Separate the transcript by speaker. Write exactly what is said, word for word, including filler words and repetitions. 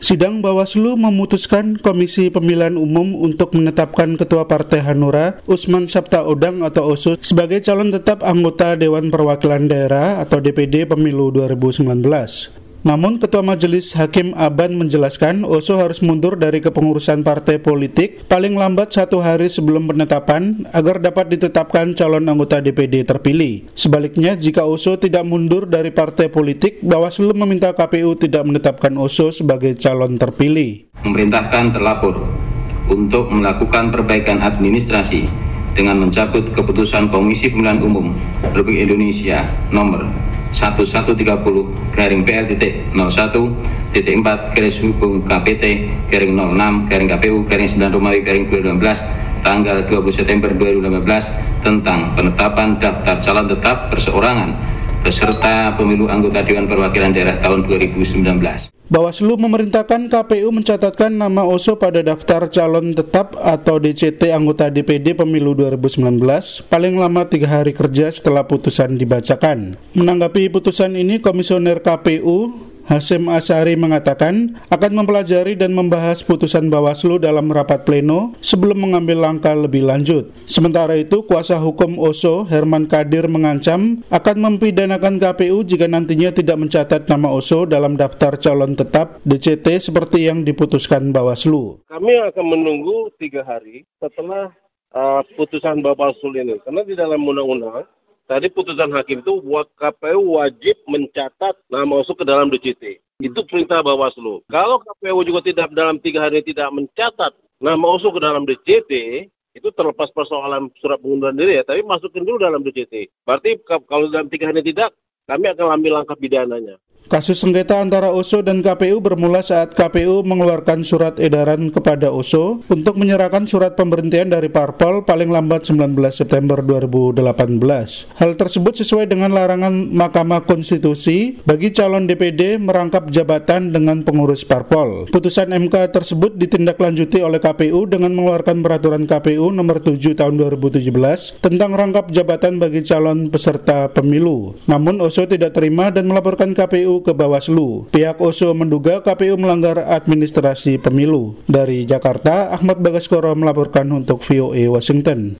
Speaker 1: Sidang Bawaslu memutuskan Komisi Pemilihan Umum untuk menetapkan Ketua Partai Hanura, Usman Sabtaodang atau Oso, sebagai calon tetap anggota Dewan Perwakilan Daerah atau D P D Pemilu dua ribu sembilan belas. Namun, Ketua Majelis Hakim Aban menjelaskan Oso harus mundur dari kepengurusan partai politik paling lambat satu hari sebelum penetapan agar dapat ditetapkan calon anggota D P D terpilih. Sebaliknya, jika Oso tidak mundur dari partai politik, Bawaslu meminta K P U tidak menetapkan Oso sebagai calon terpilih.
Speaker 2: Memerintahkan terlapor untuk melakukan perbaikan administrasi dengan mencabut keputusan Komisi Pemilihan Umum Republik Indonesia nomor seribu seratus tiga puluh garing P L nol satu titik empat garis hubung K P T garing nol enam garing K P U garing sembilan Romawi garing dua ribu delapan belas tanggal dua puluh September dua ribu delapan belas tentang penetapan daftar calon tetap perseorangan peserta pemilu anggota Dewan Perwakilan Daerah tahun dua ribu sembilan belas.
Speaker 1: Bawaslu memerintahkan K P U mencatatkan nama Oso pada daftar calon tetap atau D C T anggota D P D Pemilu dua ribu sembilan belas paling lama tiga hari kerja setelah putusan dibacakan. Menanggapi putusan ini, Komisioner K P U Hasyim Asyari mengatakan akan mempelajari dan membahas putusan Bawaslu dalam rapat pleno sebelum mengambil langkah lebih lanjut. Sementara itu, kuasa hukum Oso, Herman Kadir, mengancam akan mempidanakan K P U jika nantinya tidak mencatat nama Oso dalam daftar calon tetap D C T seperti yang diputuskan Bawaslu.
Speaker 3: Kami akan menunggu tiga hari setelah uh, putusan Bawaslu ini, karena di dalam undang-undang tadi putusan hakim itu buat K P U wajib mencatat nama Oso ke dalam D C T. Itu perintah Bawaslu. Kalau K P U juga tidak dalam tiga hari tidak mencatat nama Oso ke dalam D C T, itu terlepas persoalan surat pengunduran diri ya, tapi masukin dulu dalam D C T. Berarti kalau dalam tiga hari tidak, kami akan ambil langkah pidananya.
Speaker 1: Kasus sengketa antara Oso dan K P U bermula saat K P U mengeluarkan surat edaran kepada Oso untuk menyerahkan surat pemberhentian dari parpol paling lambat sembilan belas September dua ribu delapan belas. Hal tersebut sesuai dengan larangan Mahkamah Konstitusi bagi calon D P D merangkap jabatan dengan pengurus parpol. Putusan M K tersebut ditindaklanjuti oleh K P U dengan mengeluarkan peraturan K P U nomor tujuh tahun dua ribu tujuh belas tentang rangkap jabatan bagi calon peserta pemilu. Namun Oso tidak terima dan melaporkan K P U ke Bawaslu. Pihak Oso menduga K P U melanggar administrasi pemilu. Dari Jakarta, Ahmad Bagaskoro melaporkan untuk V O A Washington.